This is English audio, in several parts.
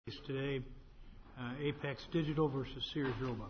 Today, Apex Digital versus Sears Roebuck.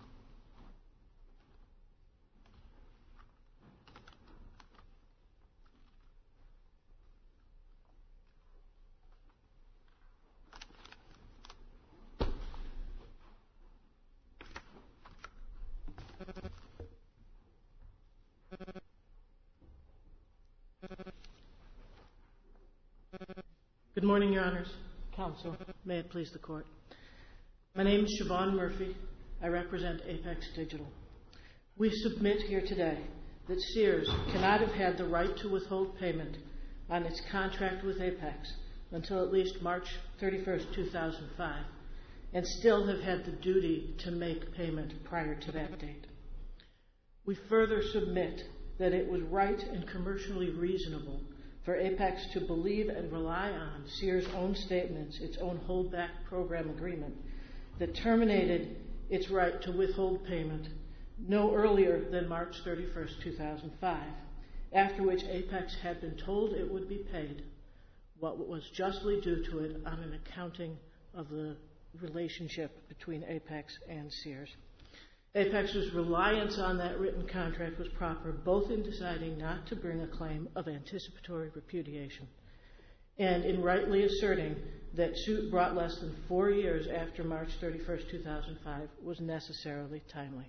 Good morning, Your Honors. Counsel, may it please the Court. My name is Siobhan Murphy. I represent Apex Digital. We submit here today that Sears cannot have had the right to withhold payment on its contract with Apex until at least March 31st, 2005, and still have had the duty to make payment prior to that date. We further submit that it was right and commercially reasonable for Apex to believe and rely on Sears' own statements, its own holdback program agreement, that terminated its right to withhold payment no earlier than March 31st, 2005, after which Apex had been told it would be paid what was justly due to it on an accounting of the relationship between Apex and Sears. Apex's reliance on that written contract was proper both in deciding not to bring a claim of anticipatory repudiation and in rightly asserting that suit brought less than 4 years after March 31st, 2005 was necessarily timely.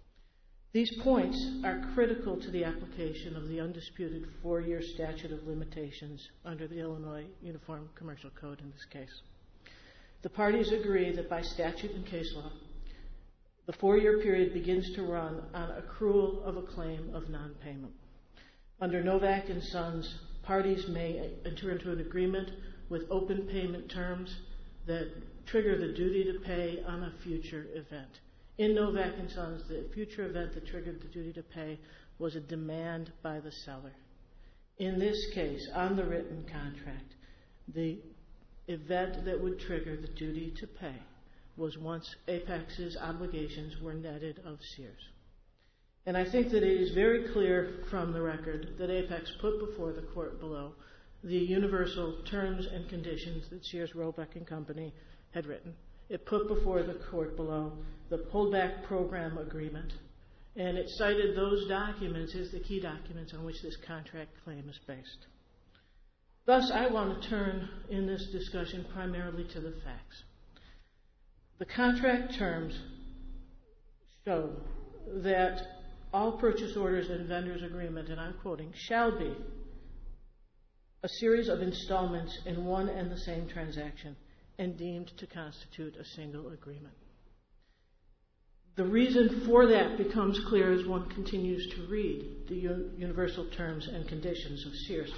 These points are critical to the application of the undisputed 4-year statute of limitations under the Illinois Uniform Commercial Code in this case. The parties agree that by statute and case law, the 4-year period begins to run on accrual of a claim of non-payment. Under Novak & Sons, parties may enter into an agreement with open payment terms that trigger the duty to pay on a future event. In Novak & Sons, the future event that triggered the duty to pay was a demand by the seller. In this case, on the written contract, the event that would trigger the duty to pay was once Apex's obligations were netted of Sears. And I think that it is very clear from the record that Apex put before the court below the universal terms and conditions that Sears, Roebuck & Company had written. It put before the court below the pullback program agreement, and it cited those documents as the key documents on which this contract claim is based. Thus, I want to turn in this discussion primarily to the facts. The contract terms show that all purchase orders and vendors' agreement, and I'm quoting, shall be a series of installments in one and the same transaction and deemed to constitute a single agreement. The reason for that becomes clear as one continues to read the universal terms and conditions of Sears.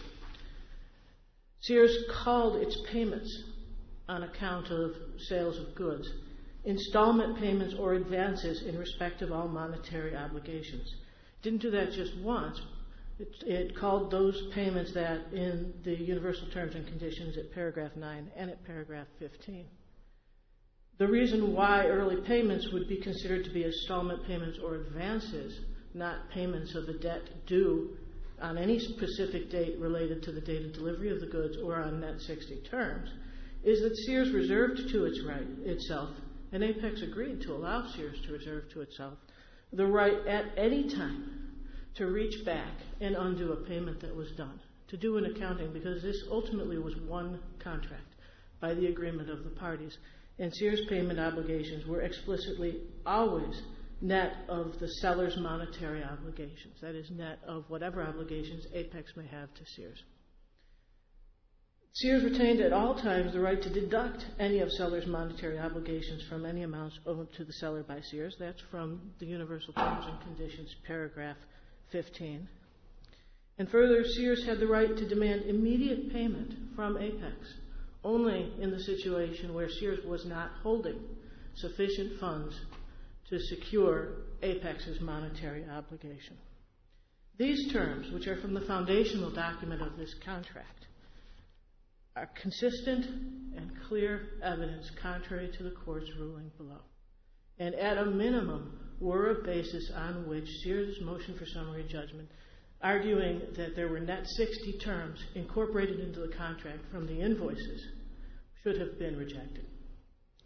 Sears called its payments on account of sales of goods installment payments or advances in respect of all monetary obligations. It didn't do that just once. It called those payments that in the universal terms and conditions at paragraph 9 and at paragraph 15. The reason why early payments would be considered to be installment payments or advances, not payments of the debt due on any specific date related to the date of delivery of the goods or on net 60 terms, is that Sears reserved to itself, and Apex agreed to allow Sears to reserve to itself, the right at any time to reach back and undo a payment that was done, to do an accounting, because this ultimately was one contract by the agreement of the parties. And Sears' payment obligations were explicitly always net of the seller's monetary obligations, that is, net of whatever obligations Apex may have to Sears. Sears retained at all times the right to deduct any of seller's monetary obligations from any amounts owed to the seller by Sears. That's from the Universal Terms and Conditions, paragraph 15. And further, Sears had the right to demand immediate payment from Apex, only in the situation where Sears was not holding sufficient funds to secure Apex's monetary obligation. These terms, which are from the foundational document of this contract, are consistent and clear evidence contrary to the court's ruling below, and at a minimum were a basis on which Sears' motion for summary judgment, arguing that there were net 60 terms incorporated into the contract from the invoices, should have been rejected.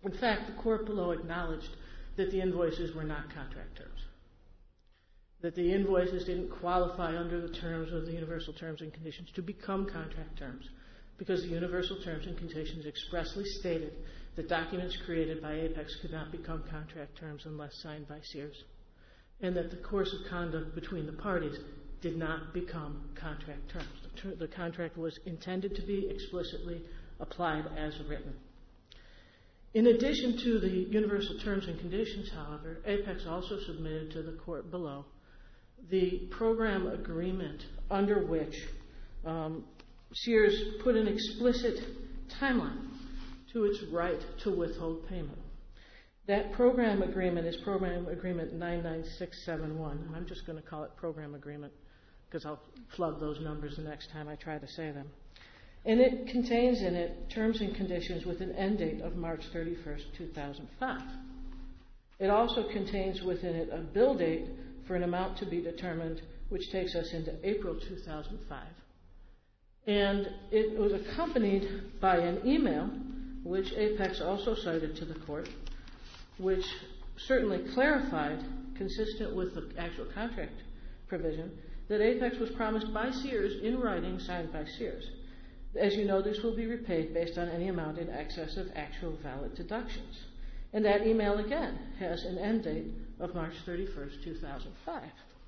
In fact, the court below acknowledged that the invoices were not contract terms, that the invoices didn't qualify under the terms of the Universal Terms and Conditions to become contract terms, because the Universal Terms and Conditions expressly stated that documents created by Apex could not become contract terms unless signed by Sears, and that the course of conduct between the parties did not become contract terms. The contract was intended to be explicitly applied as written. In addition to the Universal Terms and Conditions, however, Apex also submitted to the court below the program agreement under which Sears put an explicit timeline to its right to withhold payment. That program agreement is Program Agreement 99671. I'm just going to call it Program Agreement because I'll flub those numbers the next time I try to say them. And it contains in it terms and conditions with an end date of March 31st, 2005. It also contains within it a bill date for an amount to be determined, which takes us into April 2005. And it was accompanied by an email, which Apex also cited to the court, which certainly clarified, consistent with the actual contract provision, that Apex was promised by Sears in writing, signed by Sears. As you know, this will be repaid based on any amount in excess of actual valid deductions. And that email, again, has an end date of March 31st, 2005.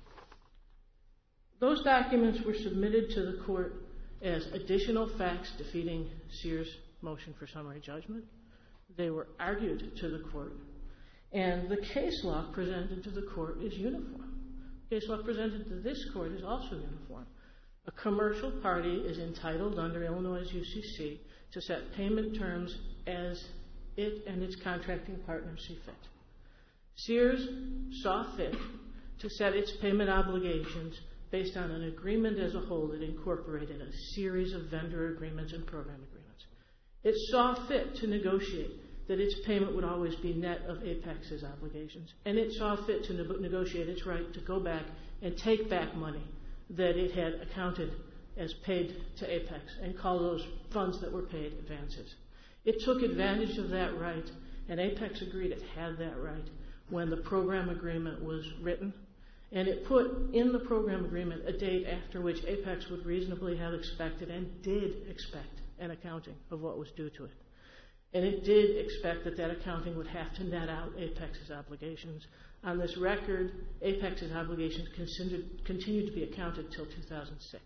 Those documents were submitted to the court as additional facts defeating Sears' motion for summary judgment. They were argued to the court. And the case law presented to the court is uniform. Case law presented to this court is also uniform. A commercial party is entitled under Illinois' UCC to set payment terms as it and its contracting partners see fit. Sears saw fit to set its payment obligations based on an agreement as a whole that incorporated a series of vendor agreements and program agreements. It saw fit to negotiate that its payment would always be net of Apex's obligations, and it saw fit to negotiate its right to go back and take back money that it had accounted as paid to Apex and call those funds that were paid advances. It took advantage of that right, and Apex agreed it had that right when the program agreement was written, and it put in the program agreement a date after which Apex would reasonably have expected and did expect an accounting of what was due to it. And it did expect that that accounting would have to net out Apex's obligations. On this record, Apex's obligations continued to be accounted till 2006.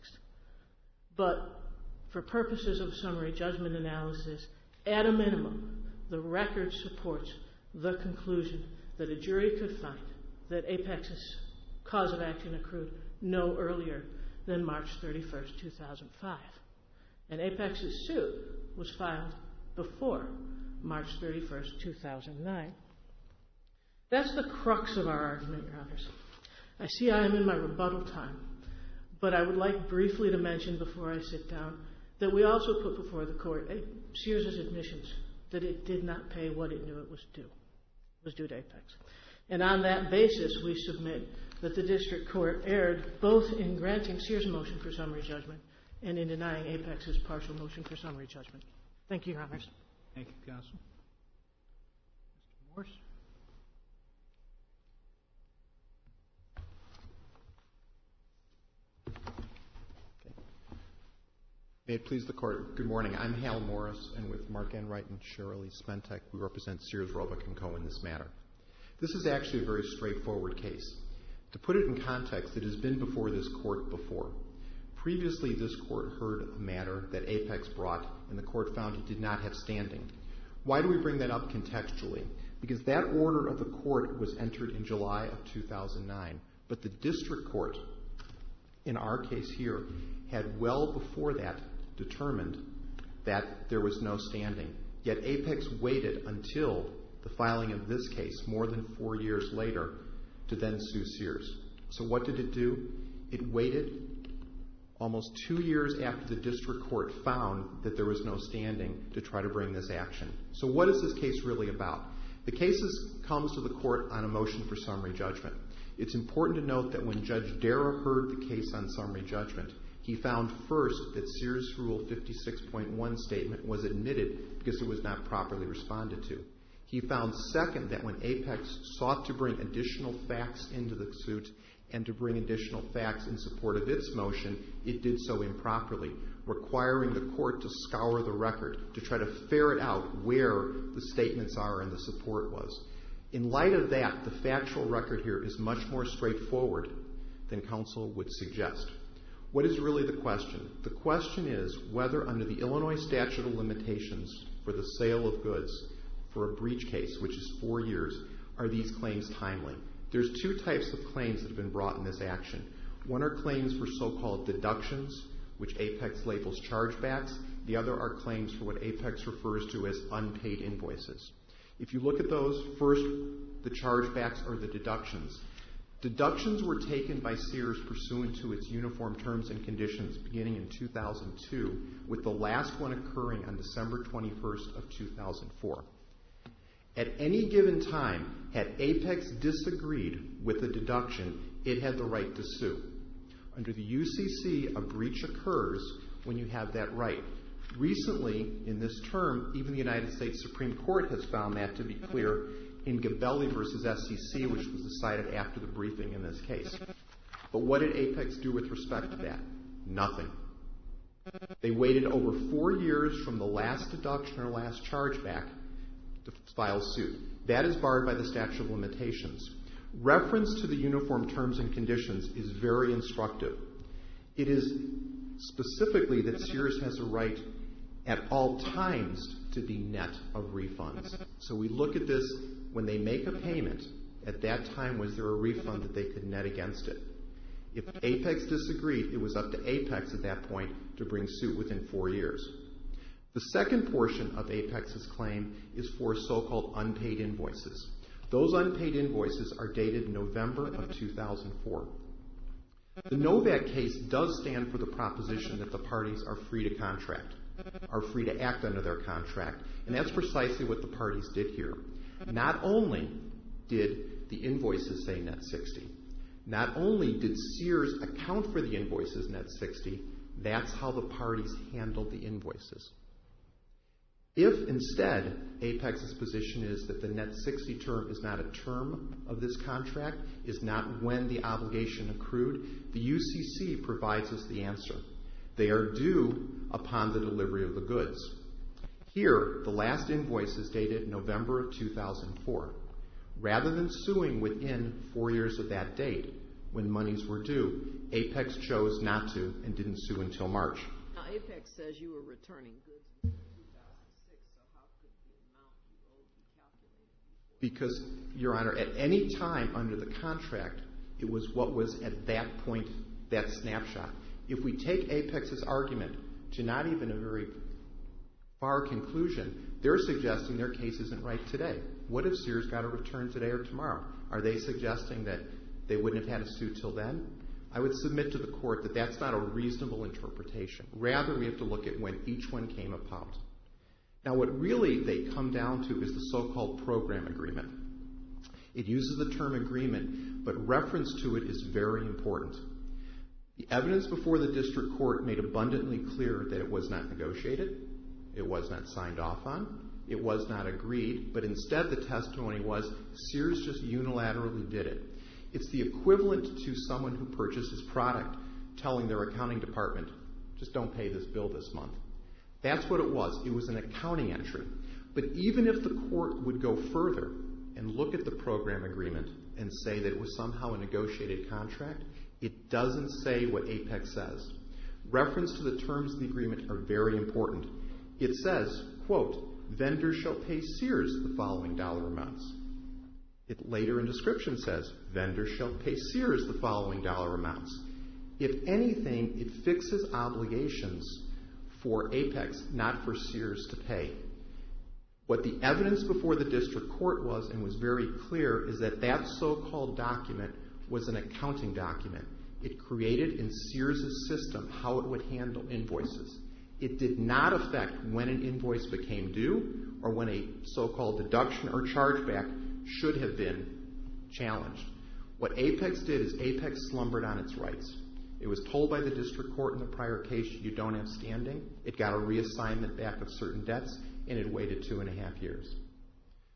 But for purposes of summary judgment analysis, at a minimum, the record supports the conclusion that a jury could find that Apex's cause of action accrued no earlier than March 31st, 2005. And Apex's suit was filed before March 31st, 2009. That's the crux of our argument, Your Honors. I see I am in my rebuttal time, but I would like briefly to mention before I sit down that we also put before the court Sears' admissions that it did not pay what it knew it was due to Apex. And on that basis, we submit that the district court erred both in granting Sears' motion for summary judgment and in denying Apex's partial motion for summary judgment. Thank you, Your Honors. Thank you, Counsel. Mr. Morse? May it please the Court. Good morning. I'm Hal Morris, and with Mark Enright and Cheryl E. Spentek, we represent Sears, Roebuck & Co. in this matter. This is actually a very straightforward case. To put it in context, it has been before this Court before. Previously, this Court heard a matter that Apex brought, and the Court found it did not have standing. Why do we bring that up contextually? Because that order of the Court was entered in July of 2009, but the district court, in our case here, had well before that determined that there was no standing. Yet Apex waited until the filing of this case, more than 4 years later, to then sue Sears. So what did it do? It waited almost 2 years after the district court found that there was no standing to try to bring this action. So what is this case really about? The case comes to the court on a motion for summary judgment. It's important to note that when Judge Dara heard the case on summary judgment, he found first that Sears' Rule 56.1 statement was admitted because it was not properly responded to. He found, second, that when Apex sought to bring additional facts into the suit and to bring additional facts in support of its motion, it did so improperly, requiring the court to scour the record to try to ferret out where the statements are and the support was. In light of that, the factual record here is much more straightforward than counsel would suggest. What is really the question? The question is whether under the Illinois statute of limitations for the sale of goods for a breach case, which is 4 years, are these claims timely? There's two types of claims that have been brought in this action. One are claims for so-called deductions, which Apex labels chargebacks. The other are claims for what Apex refers to as unpaid invoices. If you look at those, first, the chargebacks or the deductions. Deductions were taken by Sears pursuant to its uniform terms and conditions beginning in 2002, with the last one occurring on December 21st of 2004. At any given time, had Apex disagreed with the deduction, it had the right to sue. Under the UCC, a breach occurs when you have that right. Recently, in this term, even the United States Supreme Court has found that to be clear in Gabelli versus SEC, which was decided after the briefing in this case. But what did Apex do with respect to that? Nothing. They waited over 4 years from the last deduction or last chargeback to file suit. That is barred by the statute of limitations. Reference to the uniform terms and conditions is very instructive. It is specifically that Sears has a right at all times to be net of refunds. So we look at this when they make a payment. At that time, was there a refund that they could net against it? If Apex disagreed, it was up to Apex at that point to bring suit within 4 years. The second portion of Apex's claim is for so-called unpaid invoices. Those unpaid invoices are dated November of 2004. The Novak case does stand for the proposition that the parties are free to contract, are free to act under their contract, and that's precisely what the parties did here. Not only did the invoices say net 60, not only did Sears account for the invoices net 60, that's how the parties handled the invoices. If instead Apex's position is that the net 60 term is not a term of this contract, is not when the obligation accrued, the UCC provides us the answer. They are due upon the delivery of the goods. Here, the last invoice is dated November of 2004. Rather than suing within 4 years of that date, when monies were due, Apex chose not to and didn't sue until March. Now, Apex says you were returning goods in 2006, so how could the amount you owed be calculated? Because, Your Honor, at any time under the contract, it was what was at that point, that snapshot. If we take Apex's argument to not even a very far conclusion, they're suggesting their case isn't right today. What if Sears got a return today or tomorrow? Are they suggesting that they wouldn't have had a suit till then? I would submit to the court that that's not a reasonable interpretation. Rather, we have to look at when each one came about. Now, what really they come down to is the so-called program agreement. It uses the term agreement, but reference to it is very important. The evidence before the district court made abundantly clear that it was not negotiated, it was not signed off on, it was not agreed, but instead the testimony was Sears just unilaterally did it. It's the equivalent to someone who purchases product telling their accounting department, just don't pay this bill this month. That's what it was. It was an accounting entry. But even if the court would go further and look at the program agreement and say that it was somehow a negotiated contract, it doesn't say what Apex says. Reference to the terms of the agreement are very important. It says, quote, vendors shall pay Sears the following dollar amounts. It later in description says, vendors shall pay Sears the following dollar amounts. If anything, it fixes obligations for Apex, not for Sears to pay. What the evidence before the district court was, and was very clear, is that that so-called document was an accounting document. It created in Sears' system how it would handle invoices. It did not affect when an invoice became due or when a so-called deduction or chargeback should have been challenged. What Apex did is Apex slumbered on its rights. It was told by the district court in the prior case, you don't have standing. It got a reassignment back of certain debts, and it waited 2.5 years.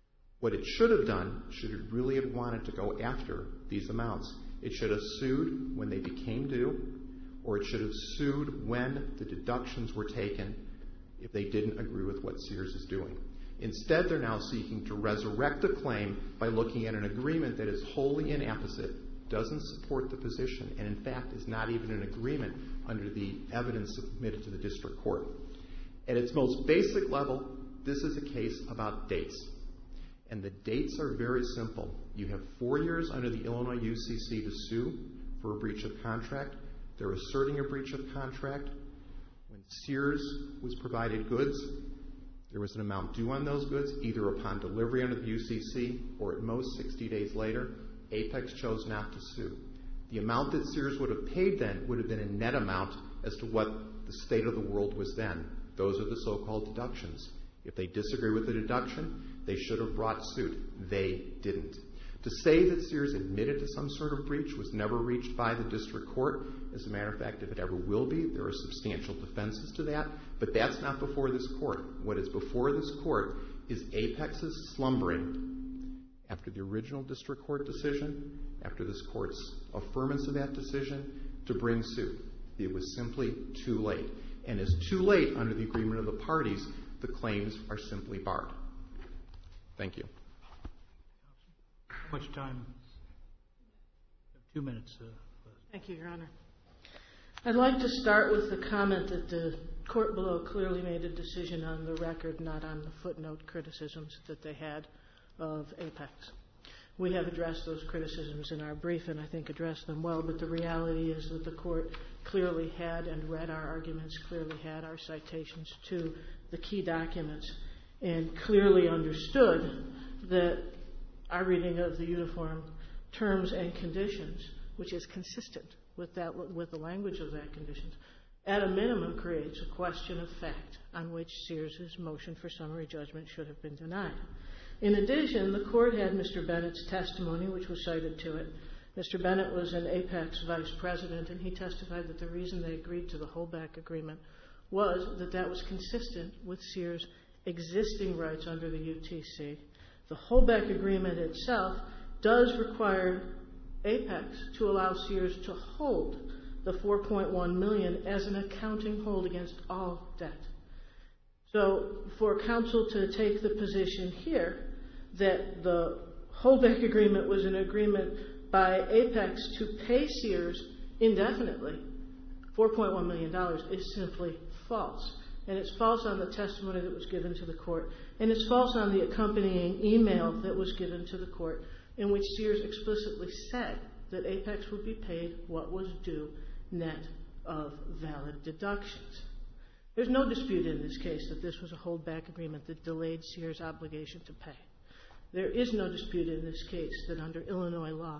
What it should have done, should it really have wanted to go after these amounts, it should have sued when they became due, or it should have sued when the deductions were taken if they didn't agree with what Sears is doing. Instead, they're now seeking to resurrect the claim by looking at an agreement that is wholly inapposite, doesn't support the position, and in fact is not even an agreement under the evidence submitted to the district court. At its most basic level, this is a case about dates. And the dates are very simple. You have 4 years under the Illinois UCC to sue for a breach of contract. They're asserting a breach of contract. When Sears was provided goods, there was an amount due on those goods, either upon delivery under the UCC or at most 60 days later. Apex chose not to sue. The amount that Sears would have paid then would have been a net amount as to what the state of the world was then. Those are the so-called deductions. If they disagree with the deduction, they should have brought suit. They didn't. To say that Sears admitted to some sort of breach was never reached by the district court. As a matter of fact, if it ever will be, there are substantial defenses to that. But that's not before this court. What is before this court is Apex's slumbering after the original district court decision, after this court's affirmance of that decision, to bring suit. It was simply too late. And as too late under the agreement of the parties, the claims are simply barred. Thank you. How much time? 2 minutes. Thank you, Your Honor. I'd like to start with the comment that the court below clearly made a decision on the record, not on the footnote criticisms that they had of Apex. We have addressed those criticisms in our brief and I think addressed them well, but the reality is that the court clearly had and read our arguments, clearly had our citations to the key documents, and clearly understood that our reading of the uniform terms and conditions, which is consistent with the language of that conditions, at a minimum creates a question of fact on which Sears' motion for summary judgment should have been denied. In addition, the court had Mr. Bennett's testimony, which was cited to it. Mr. Bennett was an Apex vice president, and he testified that the reason they agreed to the holdback agreement was that that was consistent with Sears' existing rights under the UTC. The holdback agreement itself does require Apex to allow Sears to hold the $4.1 million as an accounting hold against all debt. So for counsel to take the position here that the holdback agreement was an agreement by Apex to pay Sears indefinitely $4.1 million is simply false. And it's false on the testimony that was given to the court. And it's false on the accompanying email that was given to the court in which Sears explicitly said that Apex would be paid what was due net of valid deductions. There's no dispute in this case that this was a holdback agreement that delayed Sears' obligation to pay. There is no dispute in this case that under Illinois law,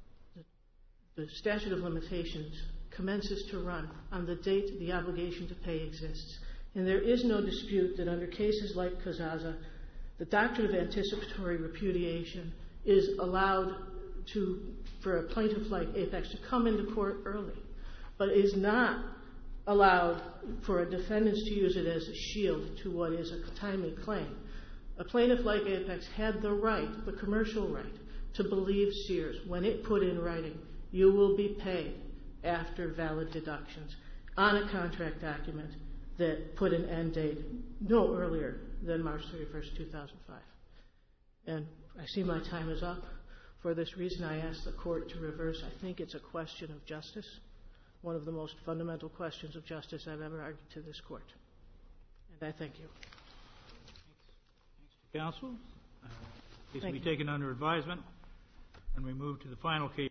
the statute of limitations commences to run on the date the obligation to pay exists. And there is no dispute that under cases like Kazaza, the doctrine of anticipatory repudiation is allowed for a plaintiff like Apex to come into court early, but is not allowed for a defendant to use it as a shield to what is a timely claim. A plaintiff like Apex had the right, the commercial right, to believe Sears when it put in writing, you will be paid after valid deductions on a contract document that put an end date no earlier than March 31st, 2005. And I see my time is up. For this reason, I ask the court to reverse. I think it's a question of justice, one of the most fundamental questions of justice I've ever argued to this court. And I thank you. Thanks to counsel. Case will be taken under advisement, and we move to the final case.